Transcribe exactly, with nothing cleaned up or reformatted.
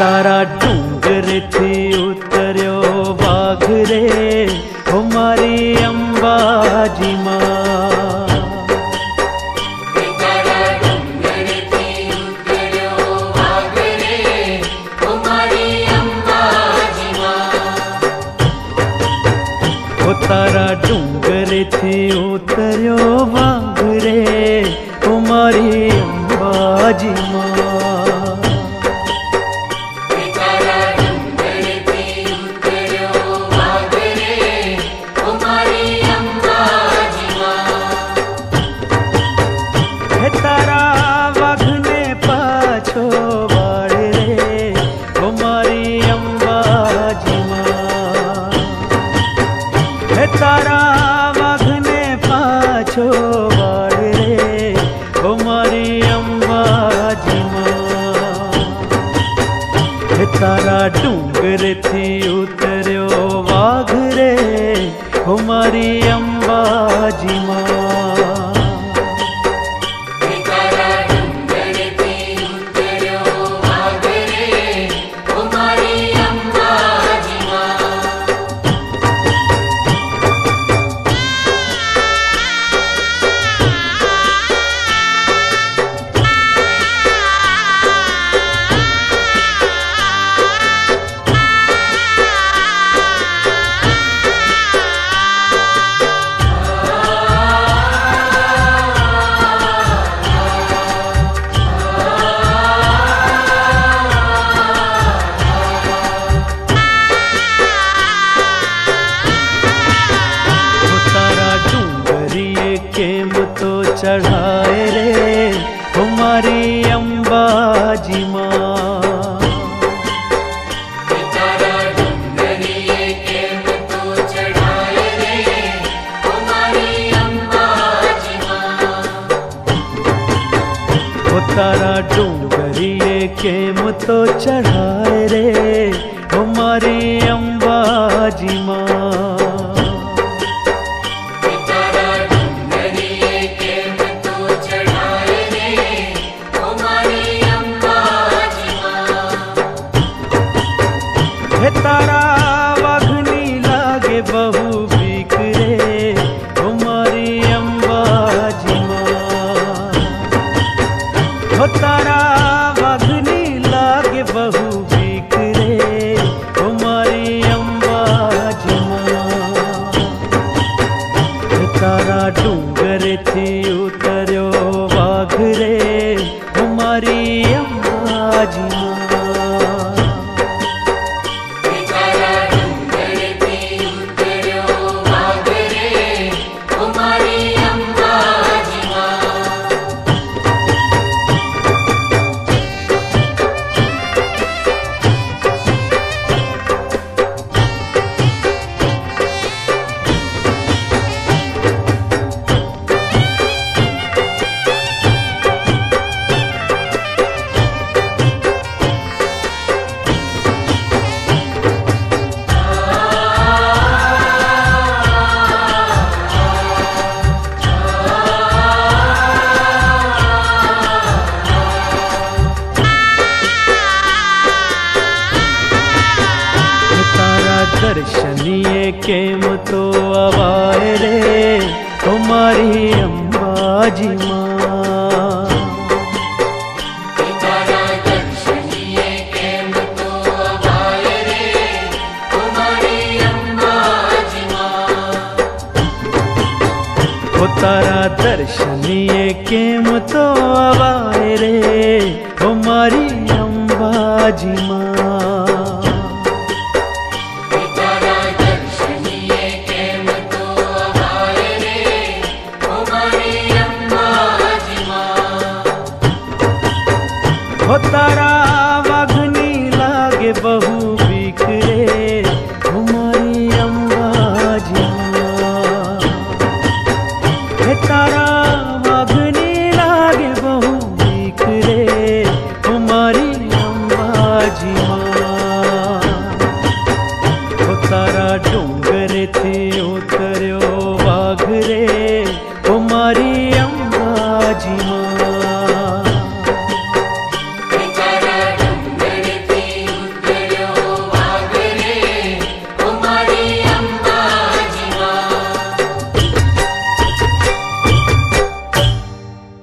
तारा डूंगर थी उतर्यो बाघ रे हमारी अंबाजी माँ। तारा डूंगर थी उतर्यो बाघ रे हमारी अंबाजी माँ। ओ तारा डूंगर थी उतर्यो बाघ रे हमारी अंबाजी माँ। तारा वाघने पाछो वाड़ रे हमारी अंबाजी माँ। तारा डूंगर थी उतर्यो वाघ रे हमारी अंबाजी माँ। केम तो चढ़ाए रे हमारी अंबाजी माँ। तारा डूंगरिए केम तो चढ़ाए रे हमारी अंबाजी माँ। ओ तारा डूंगरिए केम तो चढ़ाए रे हमारी अंबाजी माँ। तारा वाघनी लागे बहु बीक रे हमारी अंबाजी माँ। हो तारा वाघनी लागे बहु बीक रे हमारी अंबाजी माँ। तारा डूंगर थी उतर्यो वाघ रे हमारी अंबाजी माँ। दर्शनीय केम तो आवाए रे हमारी अंबाजी माँ। तारा दर्शनीय केम तो आवाए रे हमारी अंबाजी माँ। ओ तारा दर्शनीय केम तो आवाए रे हमारी अंबाजी माँ। हो तारा वाघनी लागे बहु बीक रे हमारी अंबाजी माँ। तारा वाघनी लागे बहु बीक रे हमारी अंबाजी माँ। हो तारा डूंगर थी उतर्यो